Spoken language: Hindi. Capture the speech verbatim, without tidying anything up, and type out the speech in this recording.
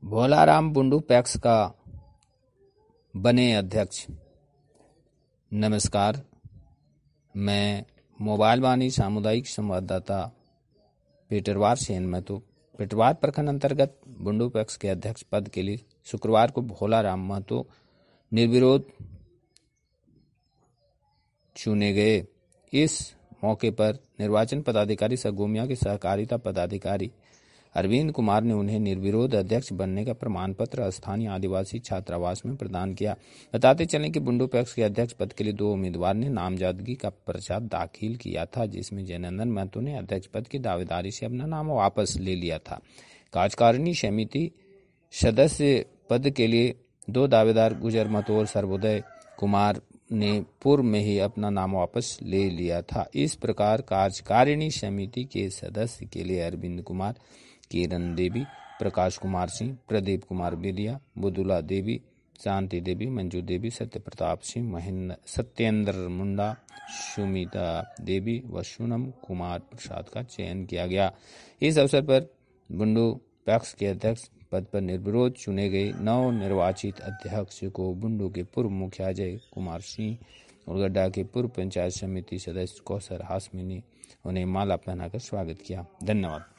भोलाराम बुंडू पैक्स का बने अध्यक्ष। नमस्कार, मैं मोबाइल वाणी सामुदायिक संवाददाता पेटरवार सेन महतो पेटरवार प्रखंड अंतर्गत बुंडू पैक्स के अध्यक्ष पद के लिए शुक्रवार को भोलाराम महतो निर्विरोध चुने गए। इस मौके पर निर्वाचन पदाधिकारी सगोमिया के सहकारिता पदाधिकारी अरविंद कुमार ने उन्हें निर्विरोध अध्यक्ष बनने का प्रमाण पत्र स्थानीय आदिवासी छात्रावास में प्रदान किया। बताते चलें कि बुंडू पैक्स के अध्यक्ष पद के लिए दो उम्मीदवार ने नामजदगी का पर्चा दाखिल किया था, जिसमें जयनंदन महतो ने अध्यक्ष पद की दावेदारी से अपना नाम वापस ले लिया था। कार्यकारिणी समिति सदस्य पद के लिए दो दावेदार गुजर महतो और सर्वोदय कुमार ने पूर्व में ही अपना नाम वापस ले लिया था। इस प्रकार कार्यकारिणी समिति के सदस्य के लिए अरविंद कुमार, किरण देवी, प्रकाश कुमार सिंह, प्रदीप कुमार बेदिया, बुदुला देवी, शांति देवी, मंजू देवी, सत्य प्रताप सिंह, महेंद्र सत्येंद्र मुंडा, सुमिता देवी व सोनम कुमार प्रसाद का चयन किया गया। इस अवसर पर बुंडू पैक्स के अध्यक्ष पद पर निर्विरोध चुने गए नव निर्वाचित अध्यक्ष को बुंडू के पूर्व मुखिया अजय कुमार सिंह और गड्ढा के पूर्व पंचायत समिति सदस्य कौसर हाशमी ने उन्हें माला पहनाकर स्वागत किया। धन्यवाद।